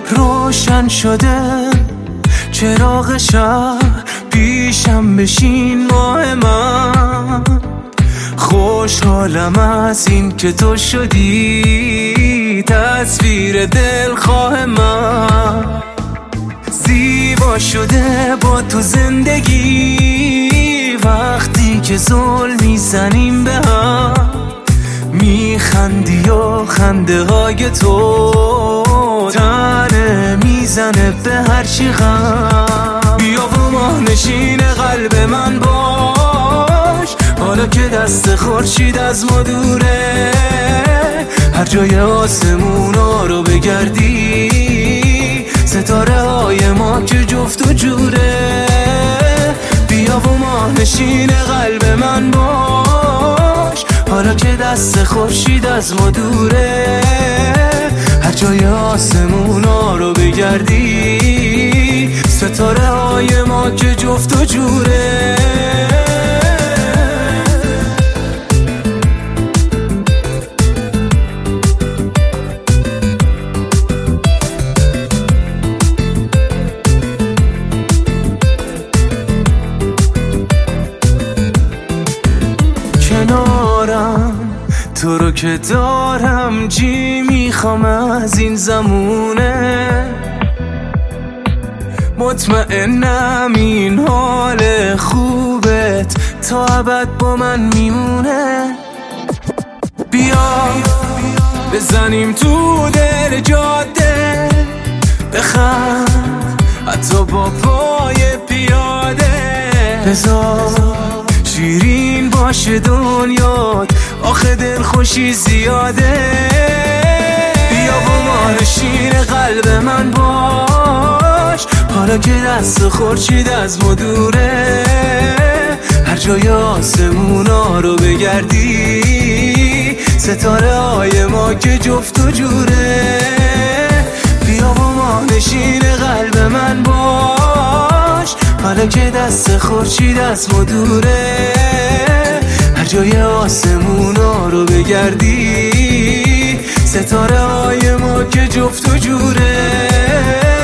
روشن شده چراغ شهر، پیشم بشین ماه من. خوشحالم از این که تو شدی تصویر دلخواه من. زیبا شده با تو زندگی، وقتی که زل میزنیم به هم، میخندی و خنده های تو تنه میزنه به هرچی غم. بیا و ماهنشین قلب من باش، حالا که دست خورشید از ما دوره. هر جای آسمونا رو بگردی، ستاره های ما که جفت و جوره. بیا و ماهنشین قلب من باش، حالا که دست خورشید از ما دوره. هر جای آسمونا رو بگردی، ستاره های ما که جفت و جوره. کنارم تو رو که دارم، چی میخوام از این زمونه. مطمئنم این حال خوبت تا ابد با من میمونه. بیا بزنیم تو دل جاده، بخند حتی با پای پیاده. بذار شیرین باشه دنیات، آخه دل خوشی زیاده. بیا و ماهنشین قلب من باش، حالا که دست خورشید از ما دوره. هر جای آسمونا رو بگردی، ستاره های ما که جفت و جوره. بیا و ماهنشین قلب من باش، حالا که دست خورشید از ما دوره. هر جای آسمونا رو بگردی، ستاره های ما که جفت و جوره.